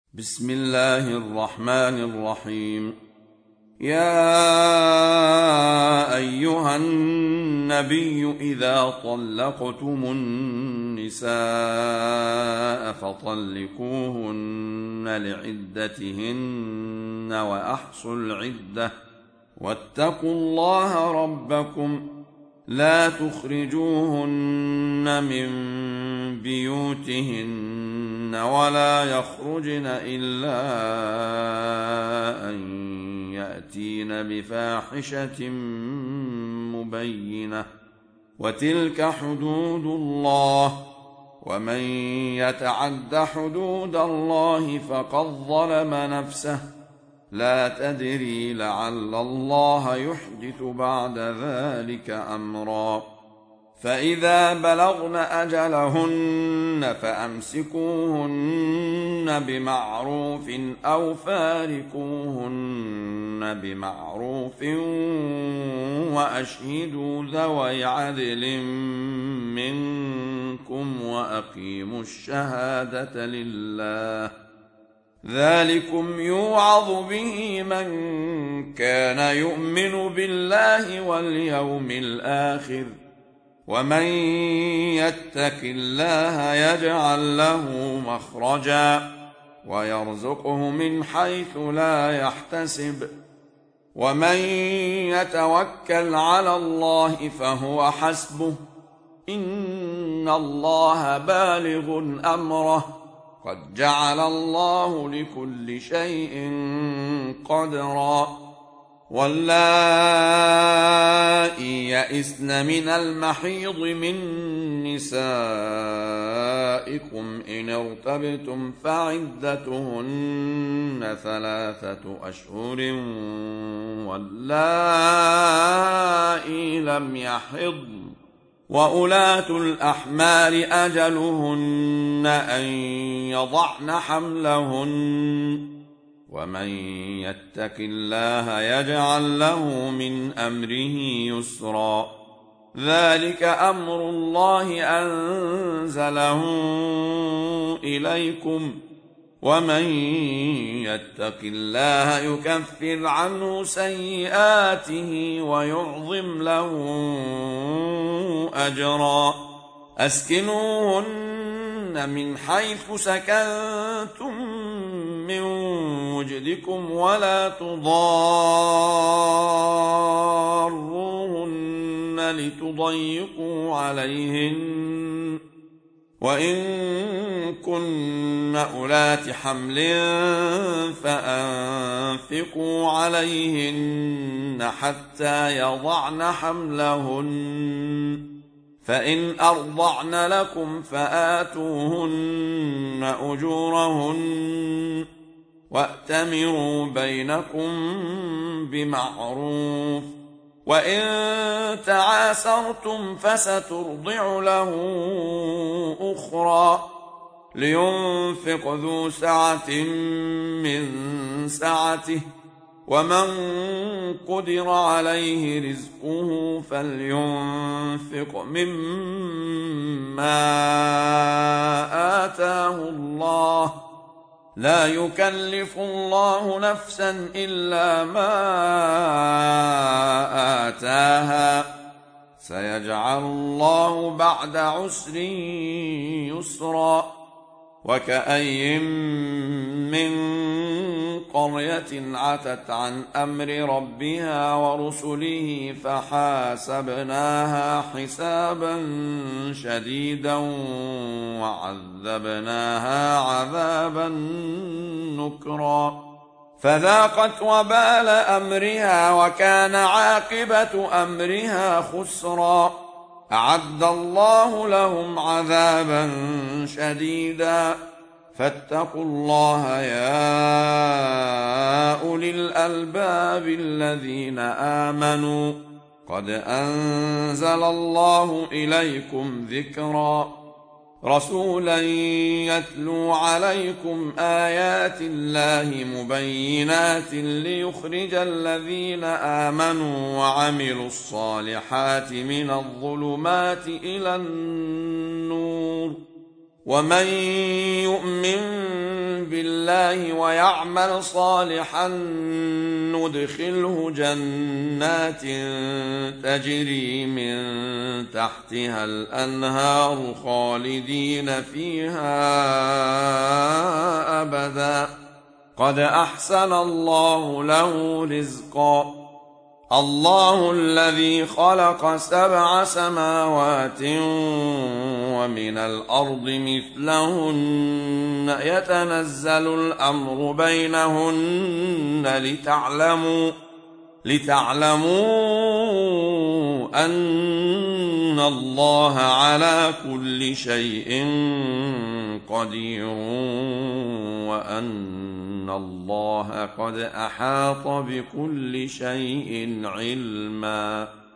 بسم الله الرحمن الرحيم. يا أيها النبي إذا طلقتم النساء فطلقوهن لعدتهن وأحصوا العدة واتقوا الله ربكم لا تخرجوهن من بيوتهن ولا يخرجن إلا أن يأتين بفاحشة مبينة وتلك حدود الله ومن يتعد حدود الله فقد ظلم نفسه لا تدري لعل الله يحدث بعد ذلك أمرا. فإذا بلغن أجلهن فأمسكوهن بمعروف أو فارقوهن بمعروف وأشهدوا ذوي عدل منكم وأقيموا الشهادة لله ذلكم يوعظ به من كان يؤمن بالله واليوم الآخر ومن يتق الله يجعل له مخرجا ويرزقه من حيث لا يحتسب ومن يتوكل على الله فهو حسبه إن الله بالغ أمره قد جعل الله لكل شيء قدرا. واللائي يئسن من المحيض من نسائكم إن ارتبتم فعدتهن 3 أشهر واللائي لم يحضن وأولاة الأحمال أجلهن أن يضعن حملهن ومن يتق الله يجعل له من أمره يسرا. ذلك أمر الله أنزله إليكم ومن يتق الله يكفر عنه سيئاته ويعظم له أجرا. أسكنوهن من حيث سكنتم من وجدكم ولا تضاروهن لتضيقوا عليهن وإن كن أولات حمل فأنفقوا عليهن حتى يضعن حملهن فإن أرضعن لكم فآتوهن أجورهن وأتمروا بينكم بمعروف وإن تعاسرتم فسترضع له أخرى لينفق ذو سعة من سعته ومن قدر عليه رزقه فلينفق مما آتاه الله لا يكلف الله نفسا إلا ما آتاها سيجعل الله بعد عسر يسرا. وكأي من قرية عتت عن أمر ربها ورسله فحاسبناها حسابا شديدا وعذبناها عذابا نكرا فذاقت وبال أمرها وكان عاقبة أمرها خسرا. أعد الله لهم عذابا شديدا فاتقوا الله يا أولي الألباب الذين آمنوا قد أنزل الله إليكم ذكرا رسولا يتلو عليكم آيات الله مبينات ليخرج الذين آمنوا وعملوا الصالحات من الظلمات إلى النور ومن يؤمن بالله ويعمل صالحا ندخله جنات تجري من تحتها الأنهار خالدين فيها أبدا قد أحسن الله له رزقا الله الذي خلق 7 سماوات ومن الأرض مثلهن يتنزل الأمر بينهن لتعلموا أن الله على كل شيء قدير وأن الله قد أحاط بكل شيء علما